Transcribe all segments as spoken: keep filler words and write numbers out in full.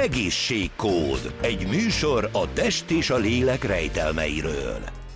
Egészségkód. Egy műsor a test és a lélek rejtelmeiről.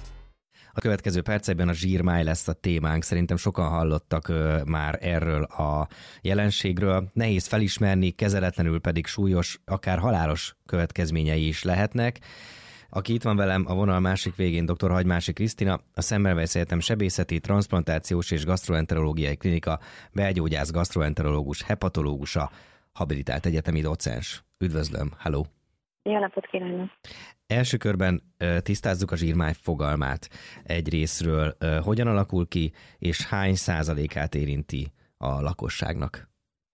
A következő percekben a zsírmáj lesz a témánk. Szerintem sokan hallottak ö, már erről a jelenségről. Nehéz felismerni, kezeletlenül pedig súlyos, akár halálos következményei is lehetnek. Aki itt van velem a vonal másik végén, dr. Hagymási Krisztina, a Semmelweis Egyetem sebészeti, transzplantációs és gasztroenterológiai klinika belgyógyász, gasztroenterológus, hepatológusa, habilitált egyetemi docens. Üdvözlöm, hello! Jó napot kívánok! Első körben tisztázzuk a zsírmáj fogalmát egy részről. Hogyan alakul ki, és hány százalékát érinti a lakosságnak?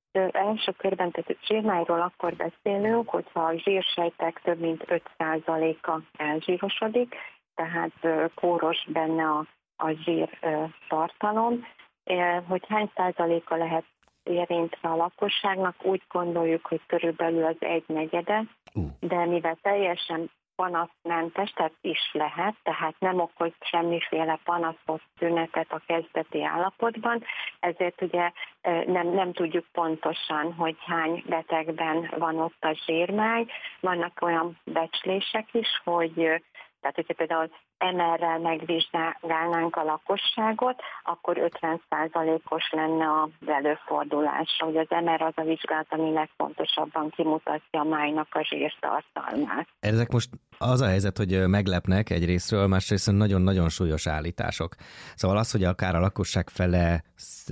Első körben, tehát zsírmájról akkor beszélünk, hogyha a zsírsejtek több mint öt százaléka elzsírosodik, tehát kóros benne a, a zsír tartalom. Hogy hány százaléka lehet érintve a lakosságnak, úgy gondoljuk, hogy körülbelül az egy negyede, uh. de mivel teljesen panaszmentes, tehát is lehet, tehát nem okoz semmiféle panaszot, tünetet a kezdeti állapotban, ezért ugye nem, nem tudjuk pontosan, hogy hány betegben van ott a zsírmáj. Vannak olyan becslések is, hogy tehát, hogyha például em er-rel megvizsgálnánk a lakosságot, akkor ötven százalékos lenne az előfordulása. Ugye az em er az a vizsgálat, ami legfontosabban kimutatja a májnak a zsírtartalmát. Ezek most az a helyzet, hogy meglepnek egyrésztről, másrészt nagyon-nagyon súlyos állítások. Szóval az, hogy akár a lakosság fele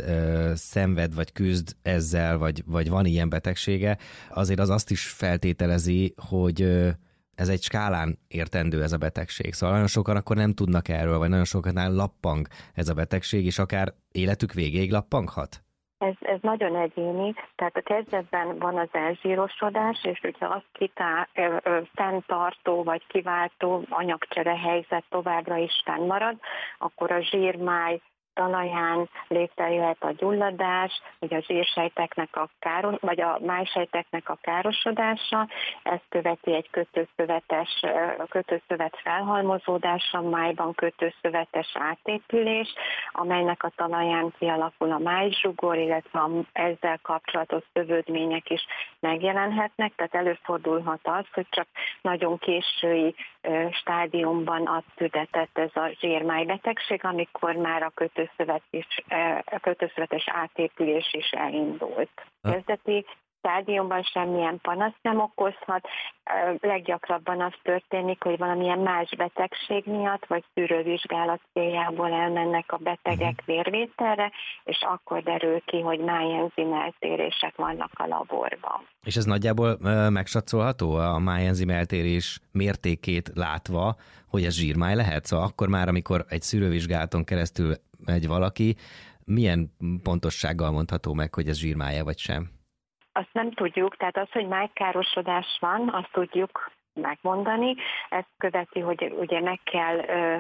szenved, vagy küzd ezzel, vagy, vagy van ilyen betegsége, azért az azt is feltételezi, hogy ez egy skálán értendő ez a betegség. Szóval nagyon sokan akkor nem tudnak erről, vagy nagyon sokaknál lappang ez a betegség, és akár életük végéig lappanghat? Ez, ez nagyon egyéni, tehát a kezdetben van az elzsírosodás, és hogyha azt kitá, ö, ö, fenntartó vagy kiváltó anyagcsere helyzet továbbra is fennmarad, akkor a zsírmáj talaján létrejöhet a gyulladás, vagy a zsírsejteknek a káros, vagy a májsejteknek a károsodása, ezt követi egy kötőszövetes, kötőszövet felhalmozódása, májban kötőszövetes átépülés, amelynek a talaján kialakul a májzsugor, illetve ezzel kapcsolatos szövődmények is megjelenhetnek, tehát előfordulhat az, hogy csak nagyon késői stádiumban ad született ez a zsírmájbetegség, amikor már a kötő Szövet is, a kötőszövetes átépülés is elindult. Kezdeti stádiumban semmilyen panasz nem okozhat, leggyakrabban az történik, hogy valamilyen más betegség miatt, vagy szűrővizsgálat céljából elmennek a betegek vérvételre, és akkor derül ki, hogy májenzim eltérések vannak a laborban. És ez nagyjából megsatszolható a májenzim eltérés mértékét látva, hogy ez zsírmáj lehet? Szóval akkor már, amikor egy szűrővizsgálaton keresztül megy valaki, milyen pontossággal mondható meg, hogy ez zsírmája vagy sem? Azt nem tudjuk, tehát az, hogy májkárosodás van, azt tudjuk megmondani. Ezt követi, hogy ugye meg kell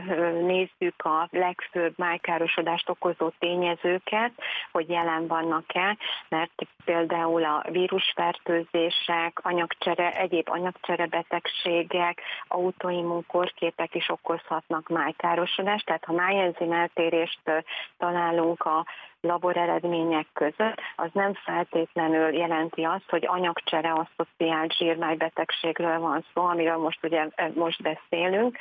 nézzük a legfőbb májkárosodást okozó tényezőket, hogy jelen vannak-e, mert például a vírusfertőzések, anyagcsere, egyéb anyagcsere betegségek, autoimmun kórképek is okozhatnak májkárosodást, tehát ha májenzim eltérést találunk a laboreredmények között, az nem feltétlenül jelenti azt, hogy anyagcsere asszociált zsírmájbetegségről van szó, amiről most ugye most beszélünk,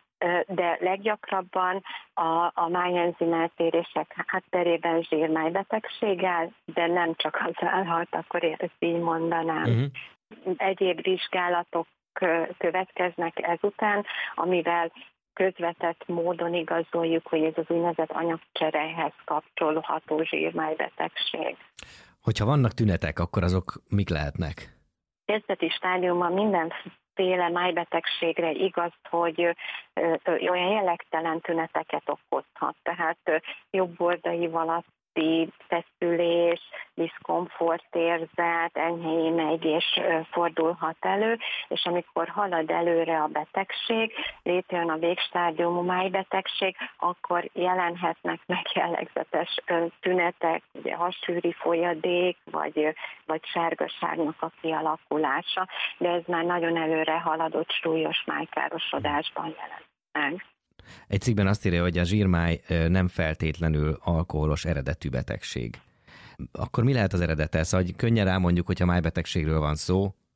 de leggyakrabban a, a májenzim eltérések hátterében zsírmájbetegséggel, de nem csak az állhat, akkor ezt így mondanám. Uh-huh. Egyéb vizsgálatok következnek ezután, amivel közvetett módon igazoljuk, hogy ez az úgynevezett anyagcserehez kapcsolható zsírmájbetegség. Hogyha vannak tünetek, akkor azok mik lehetnek? Kezdeti stádiumban mindenféle májbetegségre igaz, hogy olyan jellegtelen tüneteket okozhat, tehát jobb oldali alatt feszülés, diszkomfortérzet, enyhe émegés fordulhat elő, és amikor halad előre a betegség, létrejön a végstádiumú májbetegség, akkor jelenhetnek meg jellegzetes tünetek, ugye hasfűri folyadék, vagy, vagy sárgaságnak a kialakulása, de ez már nagyon előre haladott súlyos májkárosodásban jelent meg. Egy cikkben azt írja, hogy a zsírmáj nem feltétlenül alkoholos eredetű betegség. Akkor mi lehet az eredete? Szóval könnyen rámondjuk, hogyha májbetegségről van szó,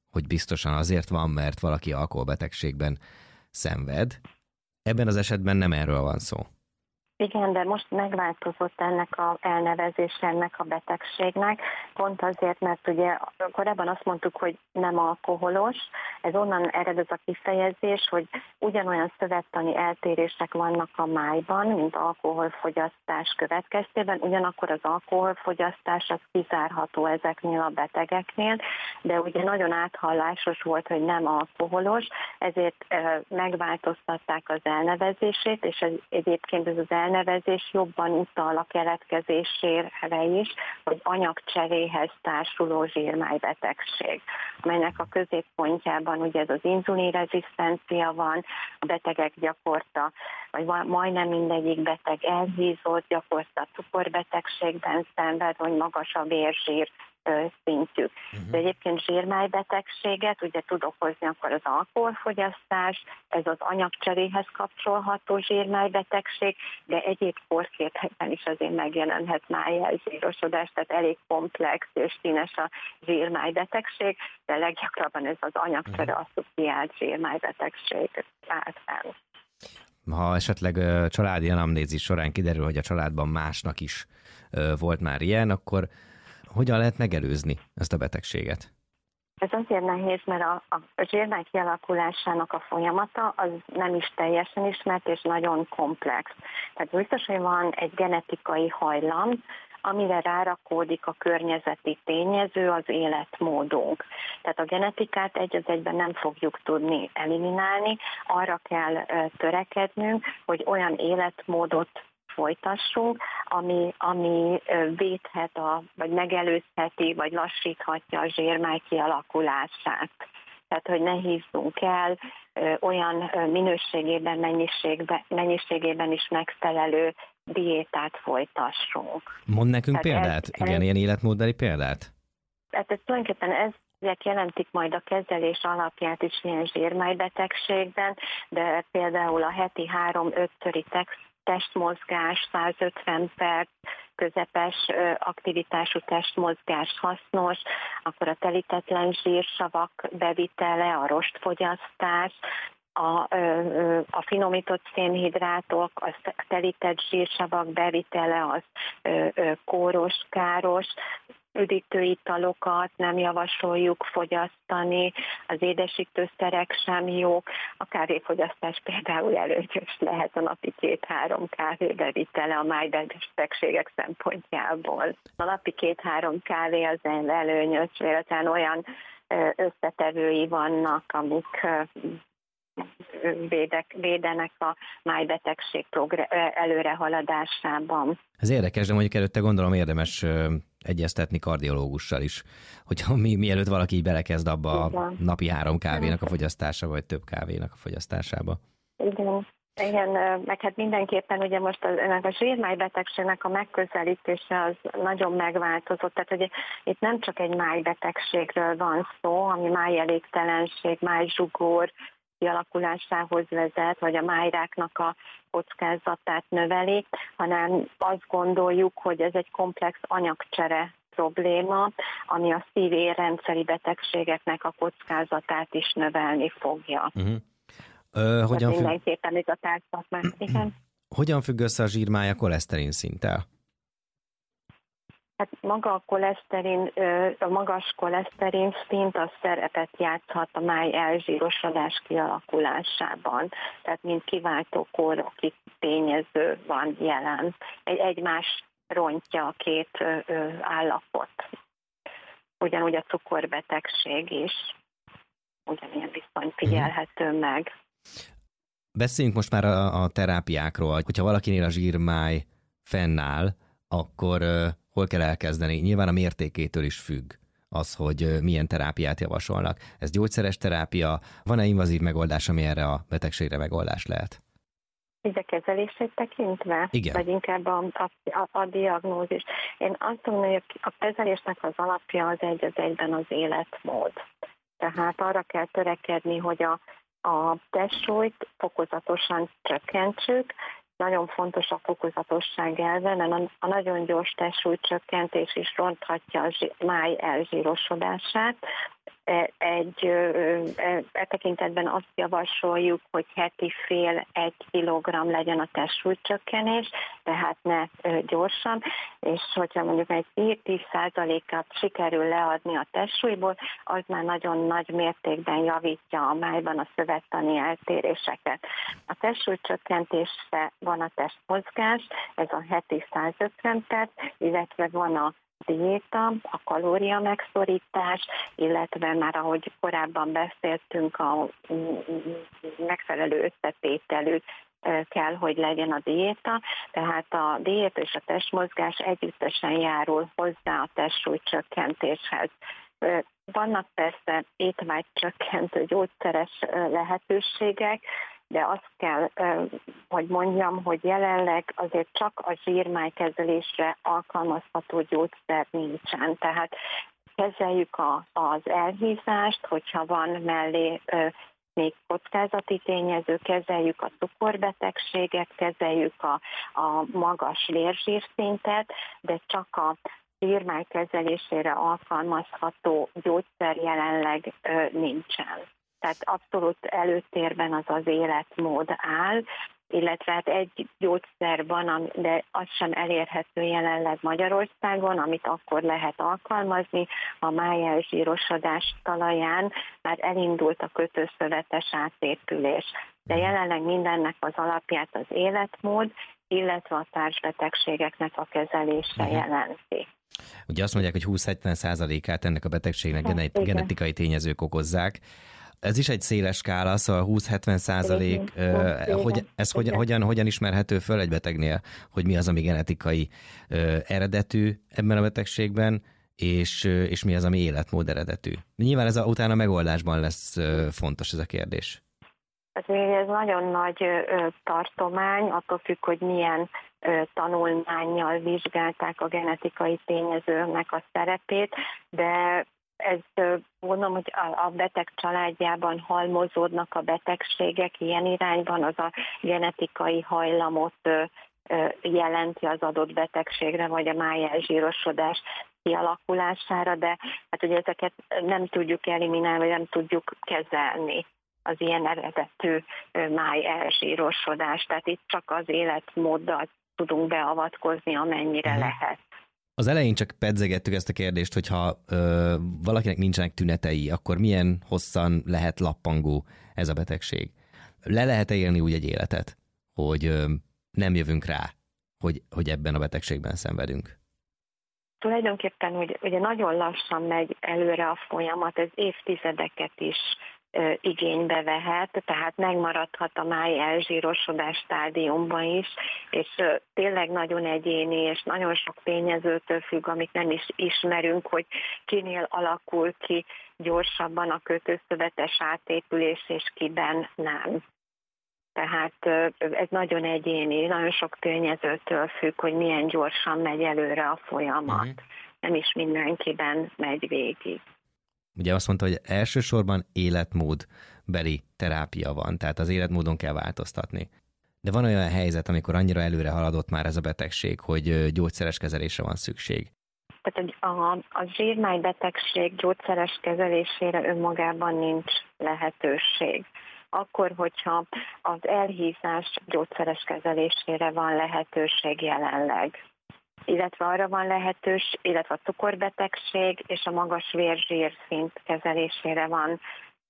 hogy biztosan azért van, mert valaki alkoholbetegségben szenved. Ebben az esetben nem erről van szó. Igen, de most megváltozott ennek a elnevezése ennek a betegségnek, pont azért, mert ugye korábban azt mondtuk, hogy nem alkoholos, ez onnan ered ez a kifejezés, hogy ugyanolyan szövettani eltérések vannak a májban, mint alkoholfogyasztás következtében, ugyanakkor az alkoholfogyasztás az kizárható ezeknél a betegeknél, de ugye nagyon áthallásos volt, hogy nem alkoholos, ezért megváltoztatták az elnevezését, és ez, egyébként ez az elnevezés elnevezés jobban utal a keletkezésére is, hogy anyagcseréhez társuló zsírmájbetegség, amelynek a középpontjában ugye ez az inzulinrezisztencia van, a betegek gyakorta, vagy majdnem mindegyik beteg elhízott, gyakorta cukorbetegségben szenved, vagy magas a vérzsír szintjük. Uh-huh. De egyébként zsírmájbetegséget ugye tud okozni akkor az alkoholfogyasztás, ez az anyagcseréhez kapcsolható zsírmájbetegség, de egyéb korképekben is azért megjelenhet májjelzsírosodás, tehát elég komplex és színes a zsírmájbetegség, de leggyakrabban ez az anyagcsere asszociált zsírmájbetegség áll fenn. Ha esetleg családi anamnézis során kiderül, hogy a családban másnak is volt már ilyen, akkor hogyan lehet megelőzni ezt a betegséget? Ez azért nehéz, mert a, a zsírmáj kialakulásának a folyamata az nem is teljesen ismert és nagyon komplex. Tehát biztos, hogy van egy genetikai hajlam, amire rárakódik a környezeti tényező, az életmódunk. Tehát a genetikát egy az egyben nem fogjuk tudni eliminálni, arra kell törekednünk, hogy olyan életmódot folytassunk, ami, ami védhet, a, vagy megelőzheti, vagy lassíthatja a zsírmáj kialakulását. Tehát, hogy ne hízzunk el, olyan minőségében, mennyiségben, mennyiségében is megfelelő diétát folytassunk. Mond nekünk Tehát példát? Ez, Igen, ez, ilyen életmódbeli példát? Tehát ez tulajdonképpen ez Ezek jelentik majd a kezelés alapját is ilyen zsírmájbetegségben, de például a heti három-ötszöri testmozgás, százötven perc, közepes aktivitású testmozgás hasznos, akkor a telítetlen zsírsavak bevitele, a rostfogyasztás, a, a finomított szénhidrátok, a telített zsírsavak bevitele az kóros, káros, üdítő italokat nem javasoljuk fogyasztani, az édesítőszerek sem jók, a kávéfogyasztás például előnyös lehet a napi két-három kávé bevitele a májbetegségek szempontjából. A napi két-három kávé az előnyös, véletlenül olyan összetevői vannak, amik Védek, védenek a májbetegség előrehaladásában. Ez érdekes, de mondjuk előtte gondolom érdemes egyeztetni kardiológussal is, hogyha mi, mielőtt valaki így belekezd abba a napi három kávénak a fogyasztása, vagy több kávénak a fogyasztásába. Igen. Igen, meg hát mindenképpen ugye most az, ennek a zsírmájbetegségnek a megközelítése az nagyon megváltozott, tehát ugye itt nem csak egy májbetegségről van szó, ami májelégtelenség, májzsugor kialakulásához vezet, vagy a májráknak a kockázatát növeli, hanem azt gondoljuk, hogy ez egy komplex anyagcsere probléma, ami a szív-érrendszeri betegségeknek a kockázatát is növelni fogja. Uh-huh. Ö, hogyan függ... Mindenképpen ez a társadalmat, igen. Hogyan függ össze a zsírmáj a koleszterin szinttel? Hát maga a koleszterin, a magas koleszterin szint az szerepet játszhat a máj elzsírosodás kialakulásában, tehát mint kiváltó kóroki tényező van jelen. Egy, egymás rontja a két állapot. Ugyanúgy a cukorbetegség is ugyanilyen viszony figyelhető meg. Beszéljünk most már a, a terápiákról. Hogyha valakinél a zsírmáj fennáll, akkor hol kell elkezdeni? Nyilván a mértékétől is függ az, hogy milyen terápiát javasolnak. Ez gyógyszeres terápia, van-e invazív megoldás, ami erre a betegségre megoldás lehet? Így a kezelését tekintve? Igen. Vagy inkább a, a, a diagnózis? Én azt mondom, hogy a kezelésnek az alapja az egy az egyben az életmód. Tehát arra kell törekedni, hogy a, a testsúlyt fokozatosan csökkentsük. Nagyon fontos a fokozatosság elve, mert a, a nagyon gyors testsúlycsökkentés is ronthatja a zsí, máj elzsírosodását. Egy e, e tekintetben azt javasoljuk, hogy heti fél egy kilogramm legyen a testsúlycsökkenés, tehát ne gyorsan, és hogyha mondjuk egy tíz százalékát sikerül leadni a testsúlyból, az már nagyon nagy mértékben javítja a májban a szövettani eltéréseket. A testsúlycsökkentésre van a testmozgás, ez a heti százötven perc, illetve van a diéta, a kalória megszorítás, illetve már ahogy korábban beszéltünk, a megfelelő összetételű kell, hogy legyen a diéta, tehát a diéta és a testmozgás együttesen járul hozzá a testsúlycsökkentéshez. Vannak persze étvágycsökkentő gyógyszeres lehetőségek, de azt kell, hogy mondjam, hogy jelenleg azért csak a zsírmájkezelésre alkalmazható gyógyszer nincsen. Tehát kezeljük a, az elhízást, hogyha van mellé még kockázati tényező, kezeljük a cukorbetegséget, kezeljük a, a magas vérzsírszintet, de csak a zsírmáj kezelésére alkalmazható gyógyszer jelenleg nincsen. Tehát abszolút előtérben az az életmód áll, illetve hát egy gyógyszer van, de az sem elérhető jelenleg Magyarországon, amit akkor lehet alkalmazni. A májelzsírosodás talaján már elindult a kötőszövetes átépülés. De jelenleg mindennek az alapját az életmód, illetve a társbetegségeknek a kezelése uh-huh. jelenti. Ugye azt mondják, hogy húsz-hetven százalékát ennek a betegségnek genet- genetikai tényezők okozzák. Ez is egy széles skála, szóval húsz-hetven százalék, uh, hogy, ez hogyan, hogyan, hogyan ismerhető föl egy betegnél, hogy mi az, ami genetikai uh, eredetű ebben a betegségben, és, uh, és mi az, ami életmód eredetű. Nyilván ez a, utána a megoldásban lesz uh, fontos ez a kérdés. Ez nagyon nagy uh, tartomány, attól függ, hogy milyen uh, tanulmánnyal vizsgálták a genetikai tényezőnek a szerepét, de ez mondom, hogy a beteg családjában halmozódnak a betegségek ilyen irányban, az a genetikai hajlamot jelenti az adott betegségre, vagy a májelzsírosodás kialakulására, de hát ugye ezeket nem tudjuk eliminálni, vagy nem tudjuk kezelni, az ilyen eredetű májelzsírosodást. Tehát itt csak az életmóddal tudunk beavatkozni, amennyire hmm. lehet. Az elején csak pedzegettük ezt a kérdést, hogyha ö, valakinek nincsenek tünetei, akkor milyen hosszan lehet lappangó ez a betegség? Le lehet-e élni úgy egy életet, hogy ö, nem jövünk rá, hogy, hogy ebben a betegségben szenvedünk? Tulajdonképpen hogy, ugye nagyon lassan megy előre a folyamat, ez évtizedeket is igénybe vehet, tehát megmaradhat a májelzsírosodás stádiumban is, és tényleg nagyon egyéni, és nagyon sok tényezőtől függ, amit nem is ismerünk, hogy kinél alakul ki gyorsabban a kötőszövetes átépülés, és kiben nem. Tehát ez nagyon egyéni, nagyon sok tényezőtől függ, hogy milyen gyorsan megy előre a folyamat. Uh-huh. Nem is mindenkiben megy végig. Ugye azt mondta, hogy elsősorban életmódbeli terápia van, tehát az életmódon kell változtatni. De van olyan helyzet, amikor annyira előre haladott már ez a betegség, hogy gyógyszeres kezelésre van szükség. Tehát a, a zsírmájbetegség gyógyszeres kezelésére önmagában nincs lehetőség. Akkor, hogyha az elhízás gyógyszeres kezelésére van lehetőség jelenleg, illetve arra van lehetős, illetve a cukorbetegség és a magas vérzsírszint kezelésére van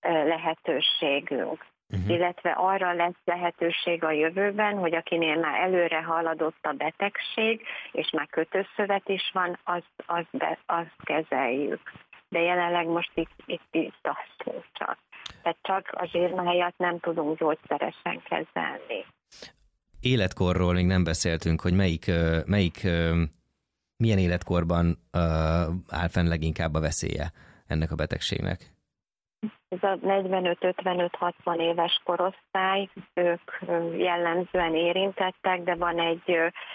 lehetőségünk. Uh-huh. Illetve arra lesz lehetőség a jövőben, hogy akinél már előre haladott a betegség, és már kötőszövet is van, azt az az kezeljük. De jelenleg most itt, itt, itt tartunk csak. Tehát csak a zsírmájat nem tudunk gyógyszeresen kezelni. Életkorról még nem beszéltünk, hogy melyik, melyik milyen életkorban áll fenn leginkább a veszélye ennek a betegségnek? Ez a negyvenöt ötvenöt hatvan éves korosztály, ők jellemzően érintettek, de van egy,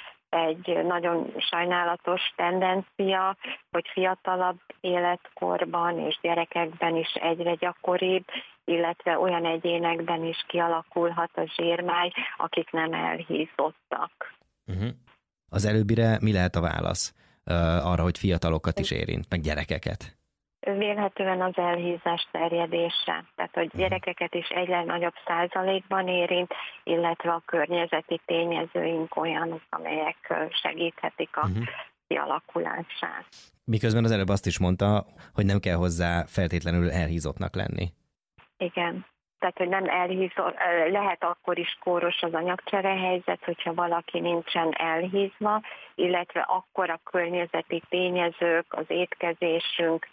egy nagyon sajnálatos tendencia, hogy fiatalabb életkorban és gyerekekben is egyre gyakoribb, illetve olyan egyénekben is kialakulhat a zsírmáj, akik nem elhízottak. Uh-huh. Az előbbire mi lehet a válasz uh, arra, hogy fiatalokat is érint, meg gyerekeket? Vélhetően az elhízás terjedése, tehát hogy gyerekeket is egyre nagyobb százalékban érint, illetve a környezeti tényezőink olyanok, amelyek segíthetik a uh-huh. kialakulását. Miközben az előbb azt is mondta, hogy nem kell hozzá feltétlenül elhízottnak lenni. Igen. Tehát, hogy nem elhízott, lehet akkor is kóros az anyagcserehelyzet, hogyha valaki nincsen elhízva, illetve akkor a környezeti tényezők, az étkezésünk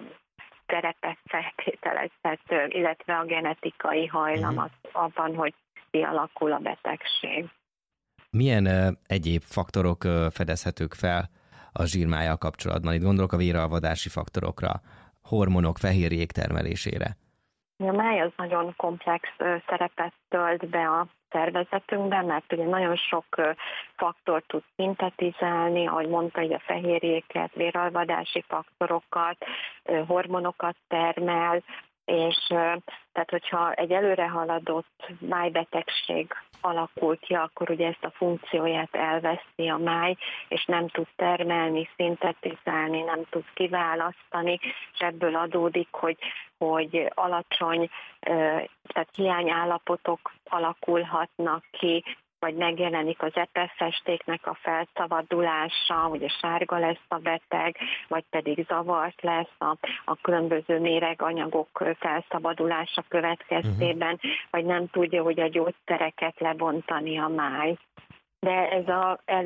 szerepet feltételezhető, illetve a genetikai hajlam az abban, hogy kialakul a betegség. Milyen uh, egyéb faktorok uh, fedezhetők fel a zsírmájjal kapcsolatban? Itt gondolok a véralvadási faktorokra, hormonok, fehérjék termelésére. A máj az nagyon komplex szerepet tölt be a szervezetünkben, mert ugye nagyon sok faktort tud szintetizálni, ahogy mondta, hogy a fehérjéket, véralvadási faktorokat, hormonokat termel, és tehát, hogyha egy előrehaladott májbetegség alakul ki, akkor ugye ezt a funkcióját elveszti a máj, és nem tud termelni, szintetizálni, nem tud kiválasztani, és ebből adódik, hogy, hogy alacsony, tehát hiányállapotok alakulhatnak ki, vagy megjelenik az epefestéknek a felszabadulása, hogy a sárga lesz a beteg, vagy pedig zavart lesz a, a különböző méreganyagok felszabadulása következtében, uh-huh. vagy nem tudja, hogy a gyógyszereket lebontani a máj. De ez a, ez,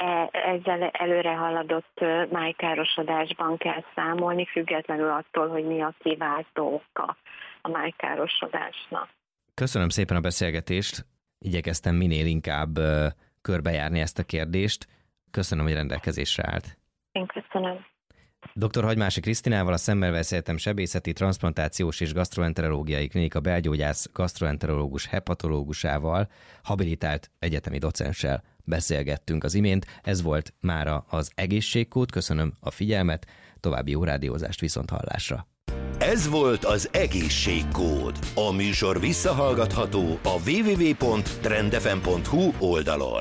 ezzel előre haladott májkárosodásban kell számolni, függetlenül attól, hogy mi a kiváltó oka a májkárosodásnak. Köszönöm szépen a beszélgetést. Igyekeztem minél inkább uh, körbejárni ezt a kérdést. Köszönöm, hogy rendelkezésre állt. Én köszönöm. doktor Hagymási Krisztinával, a Semmelweis Egyetem sebészeti, transzplantációs és gasztroenterológiai klinika belgyógyász gasztroenterológus hepatológusával, habilitált egyetemi docenssel beszélgettünk az imént. Ez volt mára az Egészségkód. Köszönöm a figyelmet, további jó rádiózást, viszont hallásra. Ez volt az Egészségkód. A műsor visszahallgatható a double-u double-u double-u pont trendfm pont hu oldalon.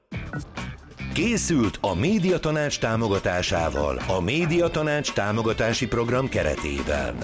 Készült a Médiatanács támogatásával a Médiatanács támogatási program keretében.